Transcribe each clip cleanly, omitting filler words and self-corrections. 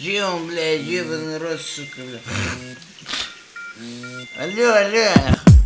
Где он, блядь, ебаный рот, сука, блядь? Алло, алло.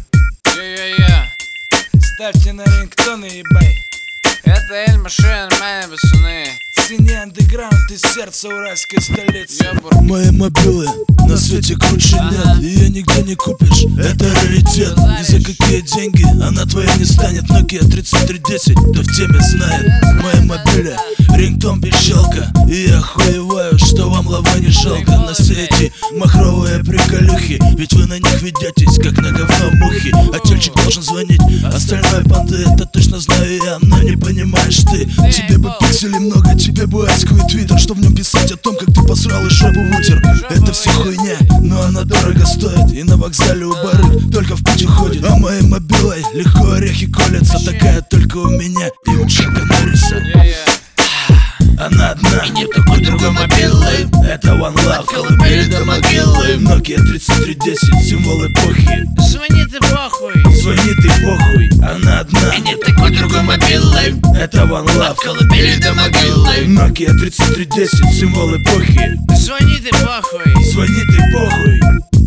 Ставьте на рингтоны, ебай. Это Эль Машин, мои пацаны. Синий андеграунд из сердца уральской столицы. Мои мобилы на свете круче нет, и ее нигде не купишь, это раритет. Ни за какие деньги она твоя не станет. Nokia 3310, кто в теме знает. Мои мобилы, рингтон пищалка, и я охуеваю, что вам лава не жалко. На все эти махровые приколюхи, ведь вы на них ведетесь, как на говно мухи. Отельчик должен звонить, остальное понты, это точно знаю я, но не понимаешь ты. Тебе бы пикселей много, тебе бы айску и твиттер, что в нем писать о том, как ты посрал и жопу вытер. Это все хуйня, но она дорого стоит, и на вокзале у барыг только в путь уходит. А моей мобилой легко орехи колятся, такая только у меня и у Чака Норриса. Она одна, и нет такой другой мобилы. Это One Love, колыбели до могилы. Nokia 3310, символ эпохи. Звони ты похуй, звони ты похуй. Она одна, и нет такой другой мобилы. Это One Love, колыбели до могилы. Nokia 3310, символ эпохи. Звони ты похуй, звони ты похуй.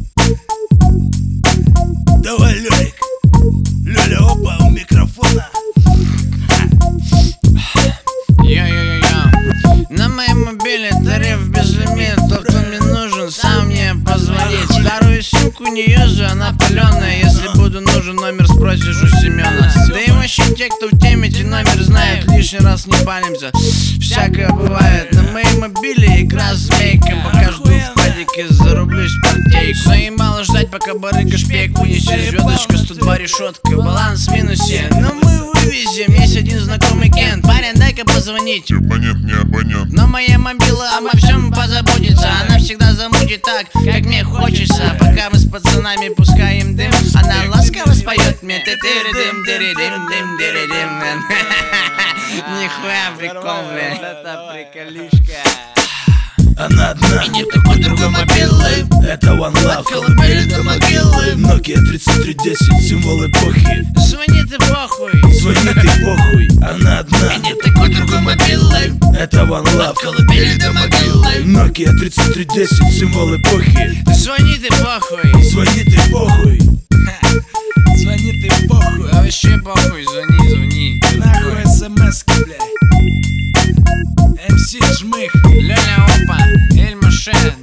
Давай, Лёлик. Лёля, опа, у микрофона. На моем мобиле тариф безлимит. Тот, кто мне нужен, сам мне позвонит. Вторую симку не юзаю, она паленая. Если буду нужен, номер спросишь у Семена. Да и вообще те, кто в теме, те номер знают. Лишний раз не палимся, всякое бывает. На моем мобиле игра змейка. Пока жду в падике, зарублюсь в партейку. Но и мало ждать, пока барыга шпейк вынесет. Звездочка, 102 решетка, баланс в минусе. Но мы вывезем, есть один знакомый Кент. Парень, дай-ка позвонить. Абонент, не абонент. Но моя мобила обо всем позаботится. Она всегда замутит так, как мне хочется. Пока мы с пацанами пускаем дым, она ласково споет мне ты-ты-ри-дым, дыри-дым, дым, дыри-дым. Нихуя прикол, блядь. Это приколишка. Она одна, И нет такой другой мобилы. это One Love, колыбели до могилы. Nokia 3310, символ эпохи. Звони ты похуй, звони ты похуй. Она одна, и нет такой другой мобилы. это One Love, колыбели до могилы. Nokia 3310, символ эпохи. Звони ты похуй, звони ты похуй. Звони ты похуй. а вообще похуй, звони. Нахуй смс-ки, блядь. МС Жмых. Ляля опа, Эль Машин.